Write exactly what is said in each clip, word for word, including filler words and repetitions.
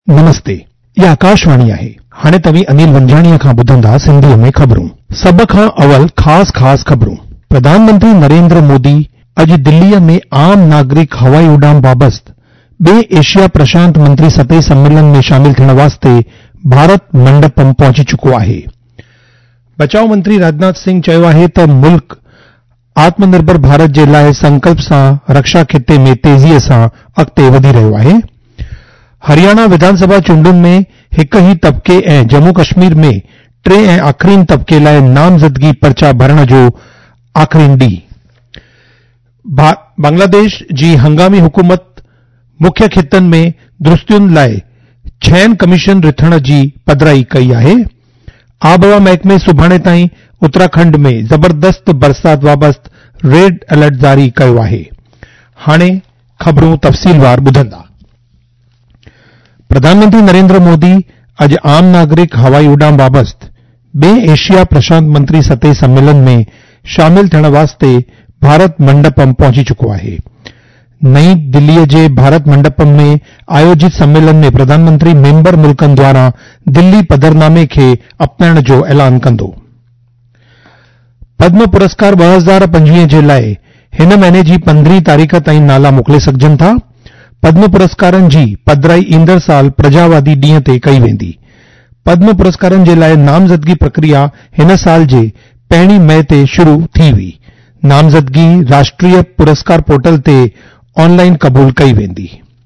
नमस्ते, ये आकाशवाणी आहे। हाणे तव्हीं अनिल वंजाणीअ खां ॿुधंदा सिंधीअ में ख़बरूं। सभ खां अवल ख़ास ख़ास ख़बरूं। प्रधानमंत्री नरेंद्र मोदी अॼु दिल्लीअ में आम नागरिक हवाई उॾाम बाबति ॿिए एशिया प्रशांत मंत्री सतही सम्मेलन में शामिल थियण वास्ते भारत मंडपम पहुची चुको आहे। बचाव मंत्री राजनाथ सिंह चयो आहे त मुल्क आत्मनिर्भर भारत जे लाइ संकल्प सां रक्षा खिते में तेज़ीअ सां अॻिते वधी रहियो आहे। हरियाणा विधानसभा चूंडुनि में हिक ई तबके ऐं जम्मू कश्मीर में टे ऐं आख़िरीन तबके लाइ नामज़दगी पर्चा भरण जो आख़िरीन ॾींहुं। बांग्लादेश जी हंगामी हुकूमत मुख्य खितनि में दुरुस्तियुनि लाइ छहनि कमीशन रिथण जी पधिराई कई आहे। आबहवा महकमे सुभाणे ताईं उत्तराखंड में ज़बरदस्त बरसात बाबति रेड अलर्ट जारी कयो आहे। हाणे ख़बरूं तफ़सीलवार ॿुधंदा। प्रधानमंत्री नरेंद्र मोदी अॼु आम नागरिक हवाई उॾाम बाबति ॿिए एशिया प्रशांत मंत्री सतही सम्मेलन में शामिल थियण वास्ते भारत मंडपम पहुची चुको आहे। नई दिल्लीअ जे भारत मंडपम में आयोजित सम्मेलन में प्रधानमंत्री मेंबर मुल्कनि द्वारा दिल्ली पधरनामे खे अपनाइण जो ऐलान कंदो। पद्म पुरस्कार ॿ हज़ार पंजवीह जे लाइ हिन महीने जी पंद्रहीं तारीख़ ताईं नाला मोकिले सघजनि था। पद्म पुरस्कारनि जी पधिराई ईंदड़ साल प्रजावादी ॾींहं ते कई वेंदी। पद्म पुरस्कारनि जे लाइ नामज़दगी प्रक्रिया हिन साल जे पहिरीं मई ते शुरू थी हुई। नामज़दगी राष्ट्रीय पुरस्कार पोर्टल ते ऑनलाइन क़बूल कई वेंदी।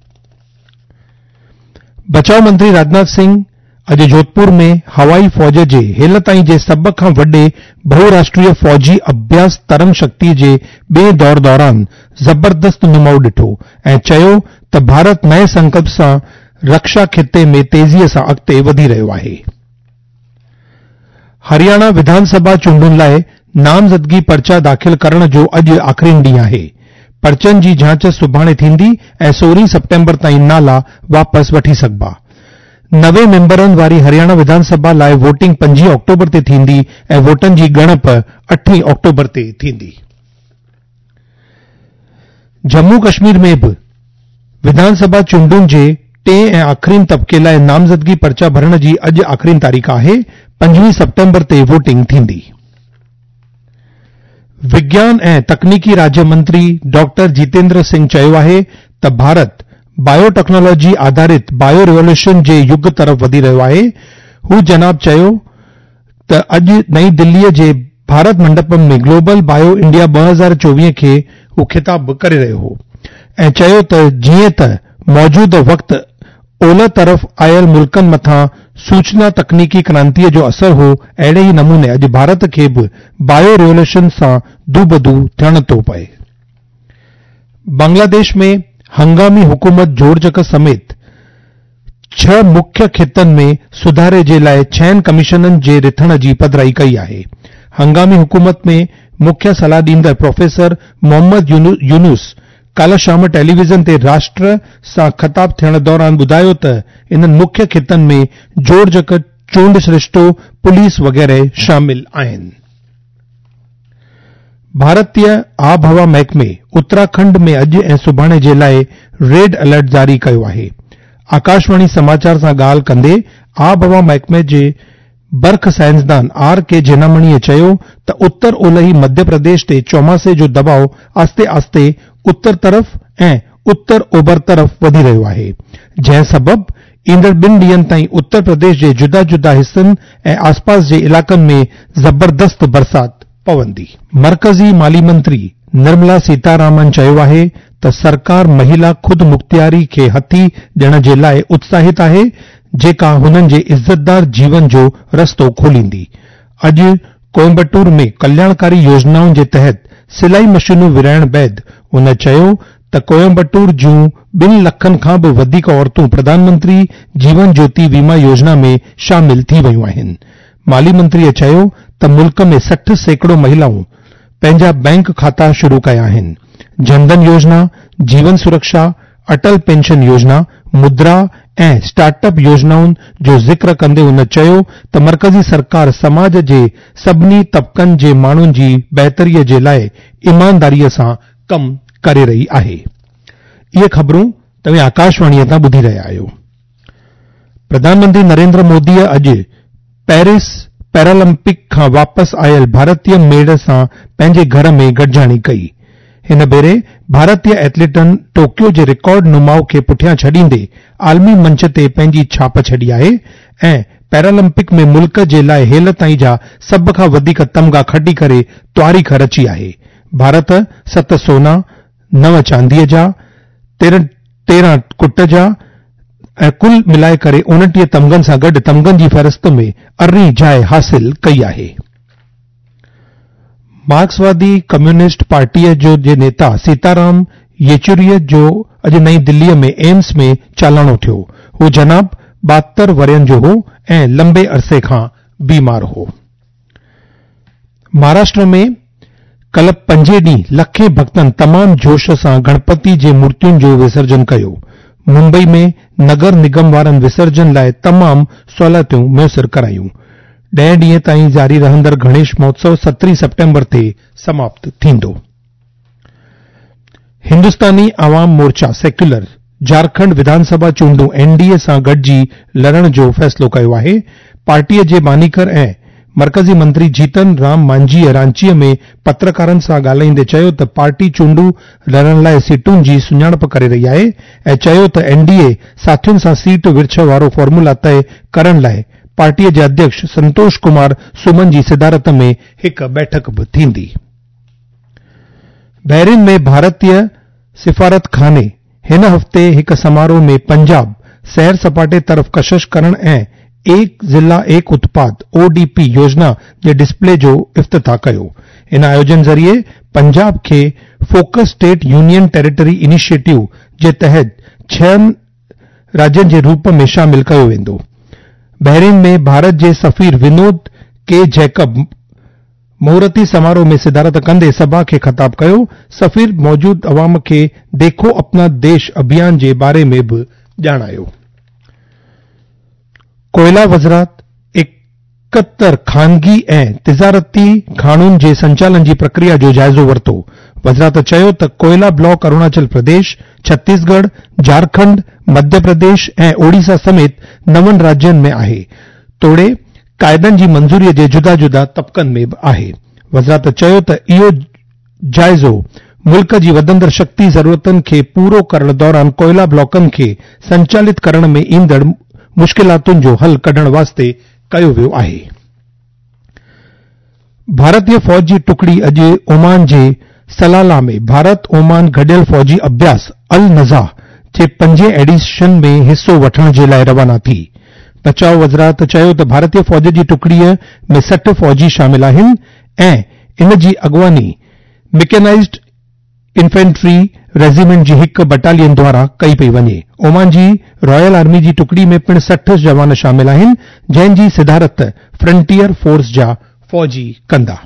बचाव मंत्री राजनाथ सिंह अॼु जोधपुर में हवाई फ़ौज जे हेल ताईं जे सभ खां वॾे बहुराष्ट्रीय फ़ौजी अभ्यास तरंग शक्ति जे ॿिए दौर दौरान ज़बरदस्त नुमाउ ॾिठो ऐं चयो त भारत नए संकल्प सां रक्षा खिते में तेज़ीअ सां अॻिते वधी रहियो आहे। हरियाणा विधानसभा चूंडुनि लाइ नामज़दगी पर्चा दाख़िल करण जो अॼु आख़िरीन ॾींहुं आहे। पर्चनि जी जांच सुभाणे थींदी ऐं सोरहीं सितंबर ताईं नाला वापसि वठी सघिबा। नवे मेंबरनि वारी हरियाणा विधानसभा लाइ वोटिंग पंजी अक्टूबर ते थींदी ऐं वोटनि जी ॻणप अठी अक्टूबर ते थींदी। जम्मू कश्मीर में बि विधानसभा चूंडुनि जे टे ऐं आख़िरीन तबके लाइ नामज़दगी पर्चा भरण जी अॼु आख़िरीन तारीख़ आहे। पंजवीह सितंबर ते वोटिंग थींदी। विज्ञान ऐं तकनीकी राज्य मंत्री डॉक्टर जितेंद्र सिंह चयो आहे त भारत बायोटेक्नोलॉजी आधारित बायो रिवोल्यूशन जे युग तरफ़ वधी रहियो आहे। हू जनाब चयो त अॼु नई दिल्लीअ जे भारत मंडपम में ग्लोबल बायो इंडिया ॿ हज़ार चोवीह खे हू ख़िताब करे रहियो हो ऐं चयो त जीअं त मौजूद वक़्तु ओलह तरफ़ आयल मुल्कनि मथां सूचना तकनीकी क्रांतीअ जो असर हो, अहिड़े ई नमूने अॼु भारत खे बि बायो रिवोल्यूशन सां दूबदू थियण थो पए। बांग्लादेश में हंगामी हुकूमत जोड़जक समेत छह मुख्य खितनि में सुधारे जे लाइ छहनि कमीशननि जे रिथण जी पधिराई कई आहे। हंगामी हुकूमत में मुख्य सलाह ॾींदड़ प्रोफेसर मोहम्मद यूनुस कल शाम टेलीविज़न ते राष्ट्र सां ख़िताब थियण दौरान ॿुधायो त इन्हनि मुख्य खितनि में जोड़जक चूंड सिरिश्तो पुलिस वग़ैरह शामिल आहिनि। भारतीय आबहवा महकमे उत्तराखंड में अॼु ऐं सुभाणे जे लाइ रेड अलर्ट जारी कयो आहे। आकाशवाणी समाचार सां ॻाल्हि कंदे आबहवा महकमे जे बर्ख साइंसदान आर के जेनामणीअ चयो त उत्तर ओलही मध्य प्रदेश ते चौमासे जो दबाव आस्ते आस्ते उत्तर तरफ़ ऐं उत्तर ओभर तरफ़ वधी रहियो आहे, जंहिं सबब ईंदड़ ॿिनि ॾींहनि ताईं उत्तर प्रदेश जे जुदा जुदा हिस्सनि ऐं आसपास जे इलाक़नि में ज़बरदस्त बरसात पवंदी। मरकज़ी माली मंत्री निर्मला सीतारामन चयो आहे त सरकार महिला खुद मुख्तियारी खे हथी ॾियण जे लाइ उत्साहित आहे, जेका हुननि जे इज़तदार जीवन जो रस्तो खोलींदी। अॼु कोयम्बटूर में कल्याणकारी योजनाउनि जे तहत सिलाई मशीनूं विराइण बैदि हुन चयो त कोयम्बटूर जूं ॿिनि लखनि खां बि वधीक औरतूं प्रधानमंत्री जीवन ज्योति वीमा योजना में शामिल थी वयूं आहिनि। माली मंत्रीअ चयो त मुल्क में सठ सैकड़ो महिलाऊं पंहिंजा बैंक खाता शुरू कया आहिनि। जनधन योजना, जीवन सुरक्षा, अटल पेंशन योजना, मुद्रा ऐं स्टार्टअप योजनाउनि जो ज़िक्र कंदे हुन चयो त मरकज़ी सरकार समाज जे सभिनी तबक़नि जे माण्हुनि जी बहितरीअ जे लाइ ईमानदारीअ सां कमु करे रही आहे। इहे ख़बरूं तव्हां आकाशवाणीअ तां ॿुधी रहिया आहियो। प्रधानमंत्री नरेंद्र मोदी अॼु पेरिस पैरालंपिक खां वापसि आयल भारतीय मेड़ सां पंहिंजे घर में गॾिजाणी कई। हिन भेरे भारतीय एथलीटनि टोक्यो जे रिकॉर्ड नुमाउ खे पुठियां छॾींदे आलमी मंच ते पंहिंजी छाप छॾी आहे ऐं पैरालंपिक में मुल्क जे लाइ हेल ताईं जा सभ खां वधीक तमगा खटी करे तारीख़ रची आहे। भारत सत सोना, नव चांदीअ जा, तेरहं कुट जा ऐं कुल मिलाए करे उणटीह तमगनि सां गॾु तमगनि जी फ़हरिस्त में अरिड़हीं जाइ हासिल कई आहे। मार्क्सवादी कम्युनिस्ट पार्टीअ जो जे नेता सीताराम येचुरीअ जो अॼु नई दिल्लीअ में एम्स में चालाणो थियो। हू जनाब ॿाहतरि वरियनि जो हो ऐं लंबे अरसे खां बीमार हो। महाराष्ट्र में कल पंजे ॾींहुं लखे भक्तनि तमाम जोश सां गणपति जे मूर्तियुनि जो विसर्जन कयो। मुंबई में नगर निगम वारनि विसर्जन लाइ तमाम सहूलियतूं मुयसर करायूं। ॾह ॾींहं ताईं जारी रहंदड़ गणेश महोत्सव सत्रहीं सितंबर ते समाप्त थींदो। हिंदुस्तानी आवाम मोर्चा सेक्युलर झारखंड विधानसभा चूंडूं एनडीए सां गॾिजी लड़ण जो फ़ैसिलो कयो आहे। पार्टीअ जे बानीकर ऐं मर्कज़ी मंत्री जीतन राम मांझीअ रांचीअ में पत्रकारनि सां ॻाल्हाईंदे चयो त पार्टी चूंडूं लड़ण लाइ सीटुनि जी सुञाणप करे रही आहे ऐं चयो त एनडीए साथियुनि सां सीट विरछ वारो फॉर्मूला तइ करण लाइ पार्टीअ जे अध्यक्ष संतोष कुमार सुमन जी सिदारत में हिक बैठक बि थींदी। बहरीन में भारतीय सिफारतखाने हिन हफ़्ते हिक समारोह में पंजाब सैर सपाटे तरफ़ कशिश करण ऐं एक जिला एक उत्पाद ओडीपी योजना जे डिस्प्ले जो इफ्तिताह कयो। इन आयोजन ज़रिए पंजाब खे focus state union territory initiative जे तहत छहनि राज्यनि जे रूप में शामिल कयो वेंदो। बहरीन में भारत जे सफ़ीर विनोद के जैकब मुहूर्ती समारोह में सिदारत कंदे सभा खे ख़िताब कयो। सफ़ीर मौजूद अवाम खे देखो अपना देश अभियान जे बारे में बि ॼाणायो। कोयला वज़रात एकहतरि ख़ानगी ऐं तिजारती खाणुनि जे संचालन जी प्रक्रिया जो जाइज़ो वरितो। वज़रात चयो त कोयला ब्लॉक अरुणाचल प्रदेश, छत्तीसगढ़, झारखंड, मध्य प्रदेश ऐं ओडिशा समेत नवनि राज्यनि में आहे। तोड़े क़ाइदनि जी मंज़ूरीअ जे जुदा जुदा तबक़नि में बि आहे। वज़रात चयो त इहो जाइज़ो मुल्क जी वधंदड़ शक्ति ज़रूरतनि खे पूरो करण दौरान कोयला ब्लॉकनि खे संचालित करण में ईंदड़ मुश्किलातुनि जो हल कढण वास्ते कयो वियो आहे। भारतीय फ़ौज जी टुकड़ी अॼु ओमान जे सलाला में भारत ओमान गडि॒यल फ़ौजी अभ्यास अल नज़ा जे पंजे एडिशन में हिस्सो वठण जे लाइ रवाना थी। बचाव वज़रात चयो त भारतीय फ़ौज जी टुकड़ीअ में सठ फ़ौजी शामिल आहिनि ऐं इन जी अॻवानी मैकेनाइज़्ड इन्फेंट्री रेजिमेंट जी हिक बटालियन द्वारा कई पई वञे। ओमान जी रॉयल आर्मी जी टुकड़ी में पिण सठ जवान शामिल आहिनि जंहिं जी सिधारत फ्रंटियर फोर्स जा फ़ौजी कंदा।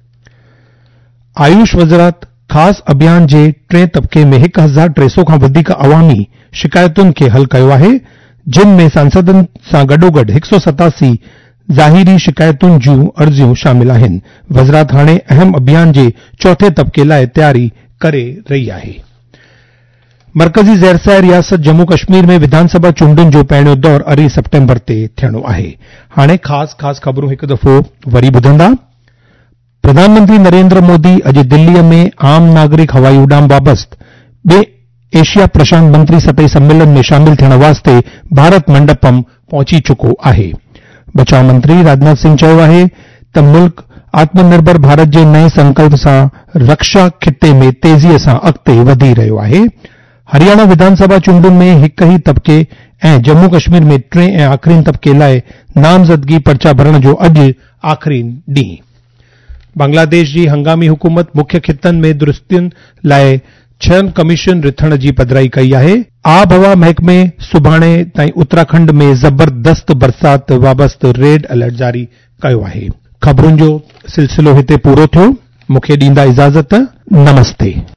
आयुष वज़रात ख़ासि अभियान जे टे तबक़े में हिक हज़ार टे सौ खां वधीक अवामी शिकायतुनि खे हल कयो आहे, जिन में सांसदनि सां गॾोगॾु हिक सौ सतासी ज़ाहिरी शिकायतुनि जूं अर्ज़ियूं शामिल आहिनि। वज़रात हाणे अहम अभियान जे चौथे तबक़े लाइ तयारी करे रही आहे। मर्कज़ी ज़ैरसार रियासत जम्मू कश्मीर में विधानसभा चूंडुनि जो पहिरियों दौर अरिड़हं सितंबर ते थियणो आहे। हाणे ख़ासि ख़ासि ख़बरूं हिकु दफ़ो वरी ॿुधंदा। प्रधानमंत्री नरेंद्र मोदी अॼु दिल्लीअ में आम नागरिक हवाई उॾाम बाबति ॿिए एशिया प्रशांत मंत्री सतही सम्मेलन में शामिल थियण वास्ते भारत मंडपम पहुची चुको आहे। बचाव मंत्री राजनाथ सिंह चयो आहे त मुल्क आत्मनिर्भर भारत जे नए संकल्प सां रक्षा खिते में तेज़ीअ सां अॻिते वधी रहियो आहे। हरियाणा विधानसभा चूंडुनि में हिक ई तबक़े ऐं जम्मू कश्मीर में टे ऐं आख़िरी तबक़े लाइ नामज़दगी पर्चा भरण जो अॼु आख़िरी ॾींहुं। बांग्लादेश जी हंगामी हुकूमत मुख्य खितनि में दुरुस्तियुनि लाइ छहनि कमीशन रिथण जी पधिराई कई आहे। आब हवा महकमे सुभाणे ताईं उत्तराखंड में ज़बरदस्त बरसात बाबति रेड अलर्ट जारी कयो आहे। ख़बरुनि जो सिलसिलो हिते पूरो थियो। मूंखे ॾींदा इजाज़त। नमस्ते।